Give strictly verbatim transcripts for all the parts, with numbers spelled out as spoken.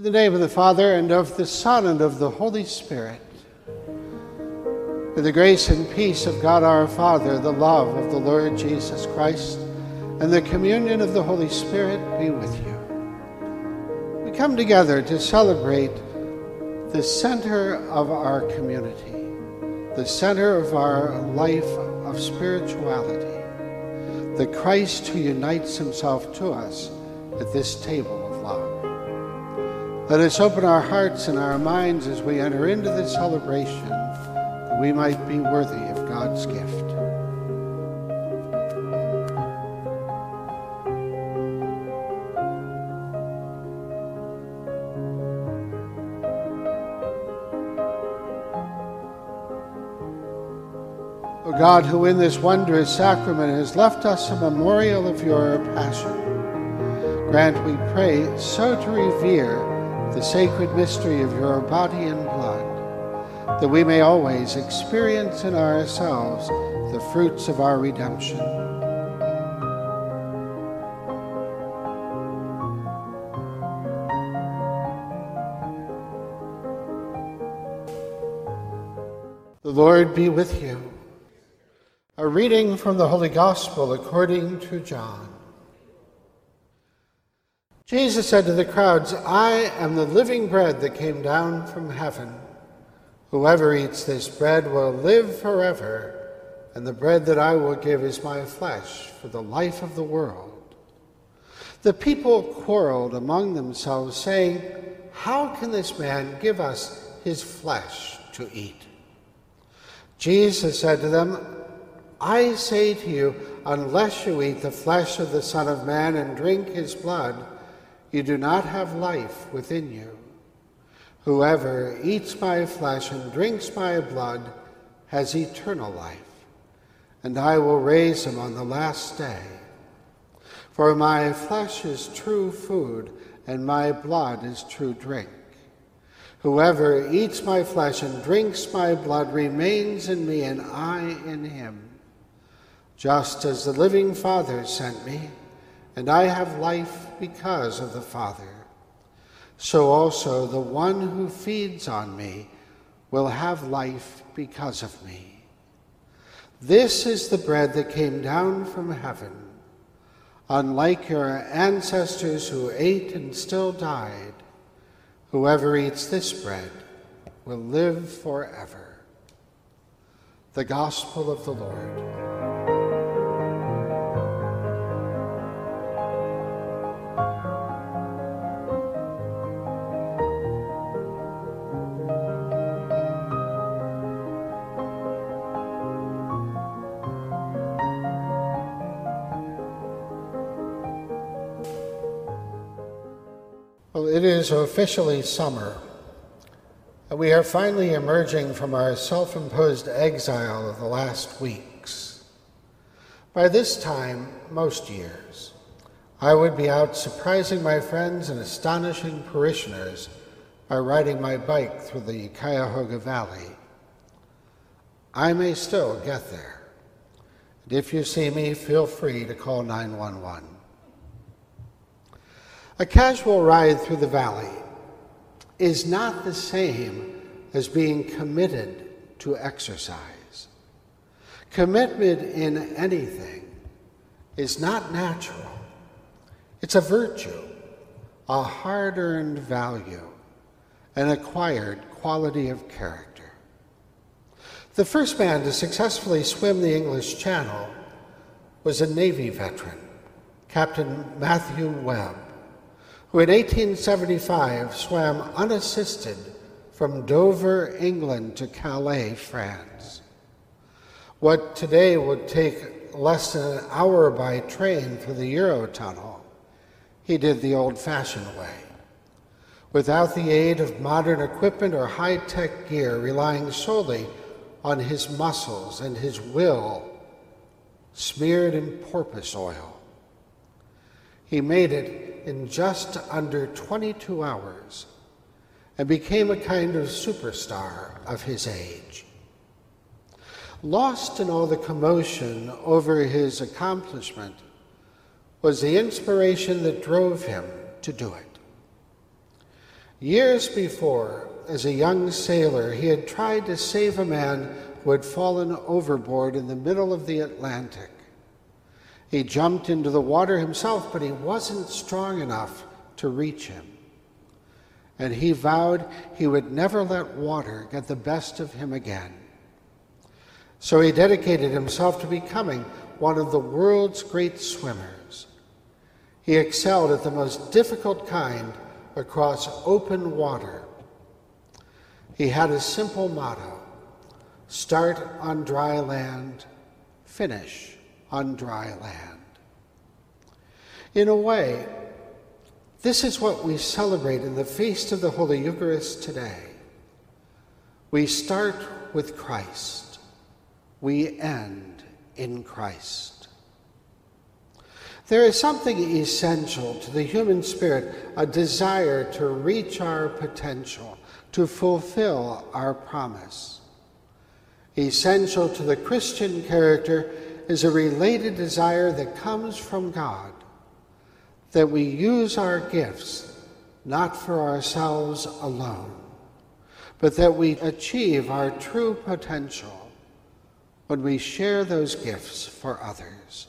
In the name of the Father, and of the Son, and of the Holy Spirit. With the grace and peace of God our Father, the love of the Lord Jesus Christ, and the communion of the Holy Spirit be with you. We come together to celebrate the center of our community, the center of our life of spirituality, the Christ who unites himself to us at this table of love. Let us open our hearts and our minds as we enter into this celebration, that we might be worthy of God's gift. O God, who in this wondrous sacrament has left us a memorial of your passion, grant, we pray, so to revere the sacred mystery of your body and blood, that we may always experience in ourselves the fruits of our redemption. The Lord be with you. A reading from the Holy Gospel according to John. Jesus said to the crowds, "I am the living bread that came down from heaven. Whoever eats this bread will live forever, and the bread that I will give is my flesh for the life of the world." The people quarreled among themselves, saying, "How can this man give us his flesh to eat?" Jesus said to them, "I say to you, unless you eat the flesh of the Son of Man and drink his blood, you do not have life within you. Whoever eats my flesh and drinks my blood has eternal life, and I will raise him on the last day. For my flesh is true food, and my blood is true drink. Whoever eats my flesh and drinks my blood remains in me, and I in him. Just as the living Father sent me, and I have life because of the Father, so also the one who feeds on me will have life because of me. This is the bread that came down from heaven. Unlike your ancestors who ate and still died, whoever eats this bread will live forever." The Gospel of the Lord. Well, it is officially summer, and we are finally emerging from our self-imposed exile of the last weeks. By this time, most years, I would be out surprising my friends and astonishing parishioners by riding my bike through the Cuyahoga Valley. I may still get there, and if you see me, feel free to call nine one one. A casual ride through the valley is not the same as being committed to exercise. Commitment in anything is not natural. It's a virtue, a hard-earned value, an acquired quality of character. The first man to successfully swim the English Channel was a Navy veteran, Captain Matthew Webb, who in eighteen seventy-five swam unassisted from Dover, England to Calais, France. What today would take less than an hour by train through the Eurotunnel, he did the old-fashioned way, without the aid of modern equipment or high-tech gear, relying solely on his muscles and his will, smeared in porpoise oil. He made it in just under twenty-two hours and became a kind of superstar of his age. Lost in all the commotion over his accomplishment was the inspiration that drove him to do it. Years before, as a young sailor, he had tried to save a man who had fallen overboard in the middle of the Atlantic. He jumped into the water himself, but he wasn't strong enough to reach him. And he vowed he would never let water get the best of him again. So he dedicated himself to becoming one of the world's great swimmers. He excelled at the most difficult kind across open water. He had a simple motto: start on dry land, finish on dry land. In a way, this is what we celebrate in the Feast of the Holy Eucharist today. We start with Christ. We end in Christ. There is something essential to the human spirit, a desire to reach our potential, to fulfill our promise. Essential to the Christian character is a related desire that comes from God, that we use our gifts not for ourselves alone, but that we achieve our true potential when we share those gifts for others.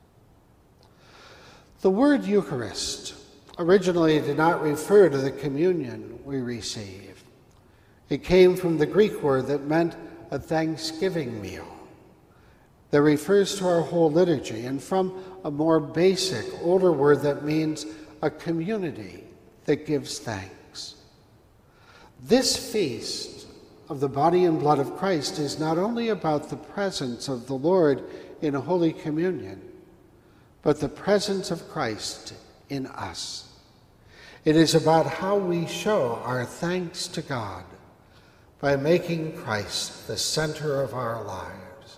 The word Eucharist originally did not refer to the communion we receive. It came from the Greek word that meant a thanksgiving meal, that refers to our whole liturgy, and from a more basic, older word that means a community that gives thanks. This feast of the body and blood of Christ is not only about the presence of the Lord in Holy Communion, but the presence of Christ in us. It is about how we show our thanks to God by making Christ the center of our lives.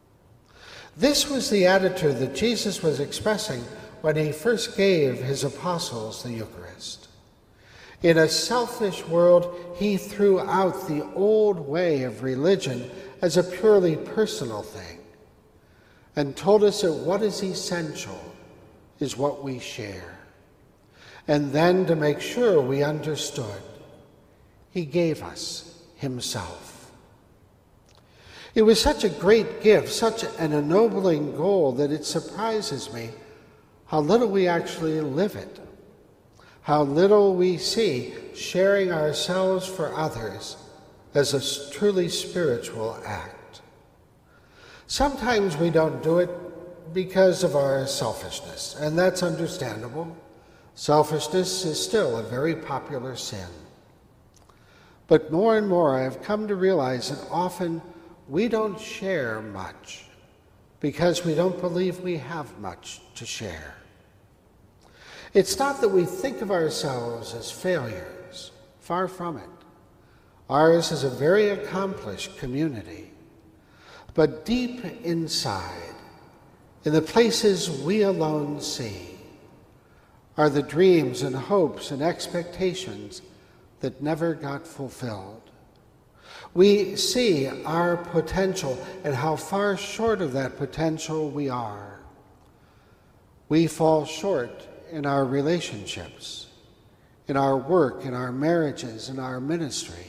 This was the attitude that Jesus was expressing when he first gave his apostles the Eucharist. In a selfish world, he threw out the old way of religion as a purely personal thing and told us that what is essential is what we share. And then, to make sure we understood, he gave us himself. It was such a great gift, such an ennobling goal, that it surprises me how little we actually live it, how little we see sharing ourselves for others as a truly spiritual act. Sometimes we don't do it because of our selfishness, and that's understandable. Selfishness is still a very popular sin. But more and more I have come to realize that often we don't share much because we don't believe we have much to share. It's not that we think of ourselves as failures, far from it. Ours is a very accomplished community. But deep inside, in the places we alone see, are the dreams and hopes and expectations that never got fulfilled. We see our potential and how far short of that potential we are. We fall short in our relationships, in our work, in our marriages, in our ministry.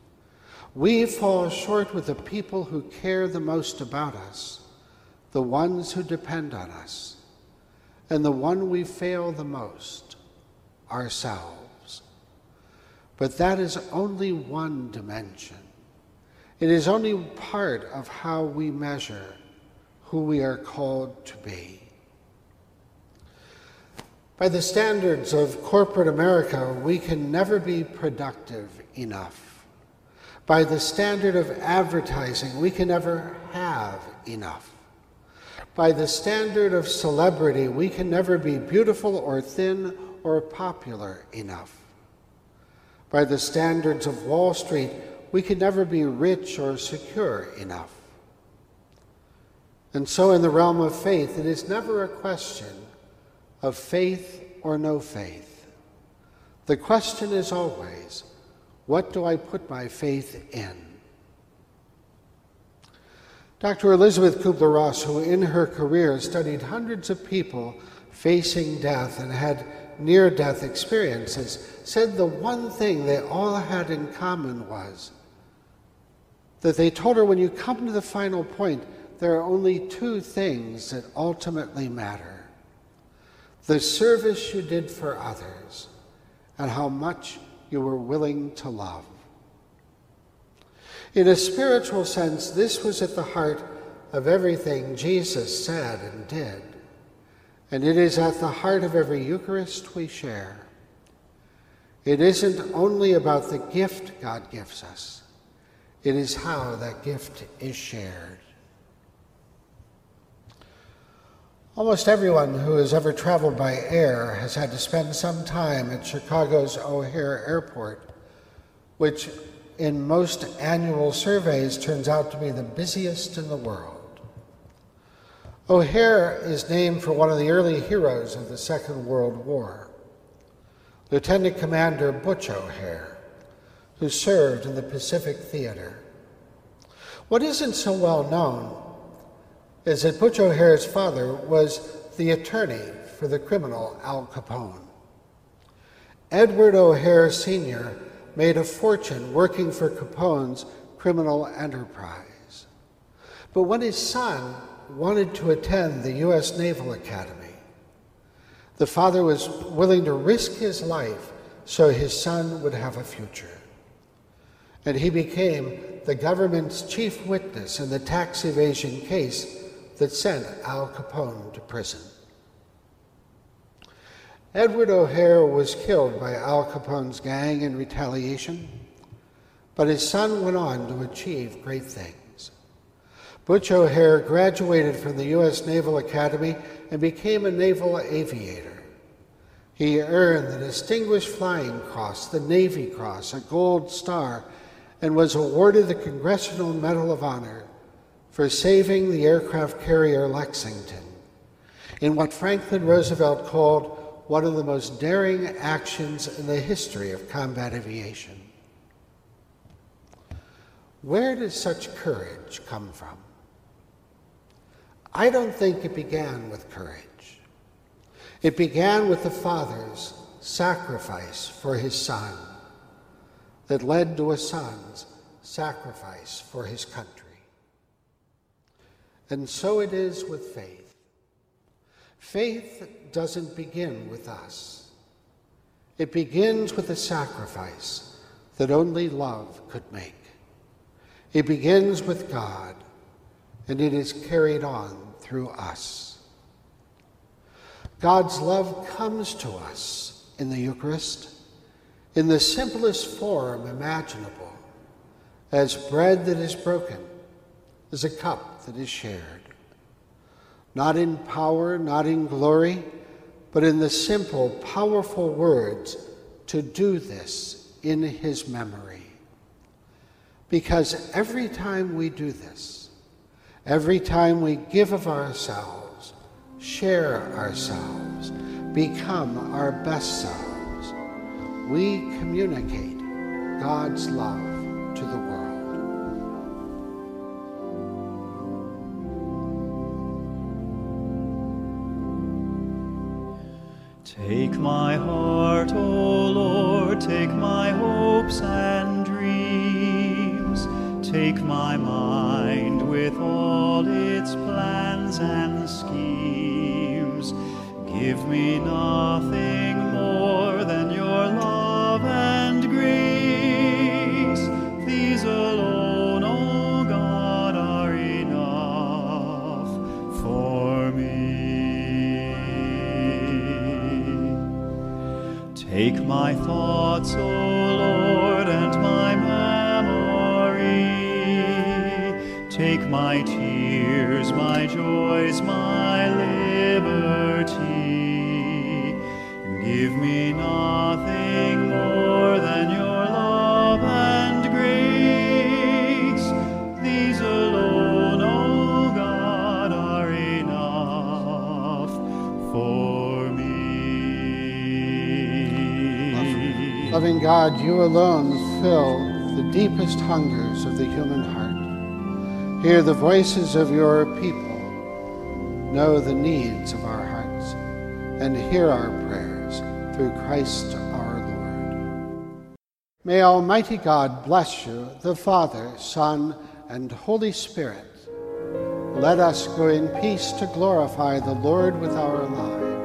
We fall short with the people who care the most about us, the ones who depend on us, and the one we fail the most, ourselves. But that is only one dimension. It is only part of how we measure who we are called to be. By the standards of corporate America, we can never be productive enough. By the standard of advertising, we can never have enough. By the standard of celebrity, we can never be beautiful or thin or popular enough. By the standards of Wall Street, we can never be rich or secure enough. And so in the realm of faith, it is never a question of faith or no faith. The question is always, what do I put my faith in? Doctor Elizabeth Kubler-Ross, who in her career studied hundreds of people facing death and had near-death experiences, said the one thing they all had in common was that they told her, when you come to the final point, there are only two things that ultimately matter: the service you did for others and how much you were willing to love. In a spiritual sense, this was at the heart of everything Jesus said and did, and it is at the heart of every Eucharist we share. It isn't only about the gift God gives us, it is how that gift is shared. Almost everyone who has ever traveled by air has had to spend some time at Chicago's O'Hare Airport, which in most annual surveys turns out to be the busiest in the world. O'Hare is named for one of the early heroes of the Second World War, Lieutenant Commander Butch O'Hare, who served in the Pacific Theater. What isn't so well known is that Butch O'Hare's father was the attorney for the criminal Al Capone. Edward O'Hare Senior made a fortune working for Capone's criminal enterprise. But when his son wanted to attend the U S Naval Academy, the father was willing to risk his life so his son would have a future. And he became the government's chief witness in the tax evasion case that sent Al Capone to prison. Edward O'Hare was killed by Al Capone's gang in retaliation, but his son went on to achieve great things. Butch O'Hare graduated from the U S Naval Academy and became a naval aviator. He earned the Distinguished Flying Cross, the Navy Cross, a Gold Star, and was awarded the Congressional Medal of Honor for saving the aircraft carrier Lexington in what Franklin Roosevelt called one of the most daring actions in the history of combat aviation. Where does such courage come from? I don't think it began with courage. It began with the father's sacrifice for his son that led to a son's sacrifice for his country. And so it is with faith. Faith doesn't begin with us. It begins with a sacrifice that only love could make. It begins with God, and it is carried on through us. God's love comes to us in the Eucharist in the simplest form imaginable, as bread that is broken, as a cup that is shared. Not in power, not in glory, but in the simple, powerful words, to do this in his memory. Because every time we do this, every time we give of ourselves, share ourselves, become our best selves, we communicate God's love to the world. Take my heart, O Lord, take my hopes and dreams. Take my mind with all its plans and schemes. Give me nothing more than your love and grace. These alone, O God, are enough for me. Take my thoughts, O Lord, and my memory. Take my tears, my joys, my liberty. Give me nothing more than your love and grace. These alone, O God, are enough for me. Loving God, you alone fill the deepest hungers of the human heart. Hear the voices of your people, know the needs of our hearts, and hear our prayers through Christ our Lord. May Almighty God bless you, the Father, Son, and Holy Spirit. Let us go in peace to glorify the Lord with our lives.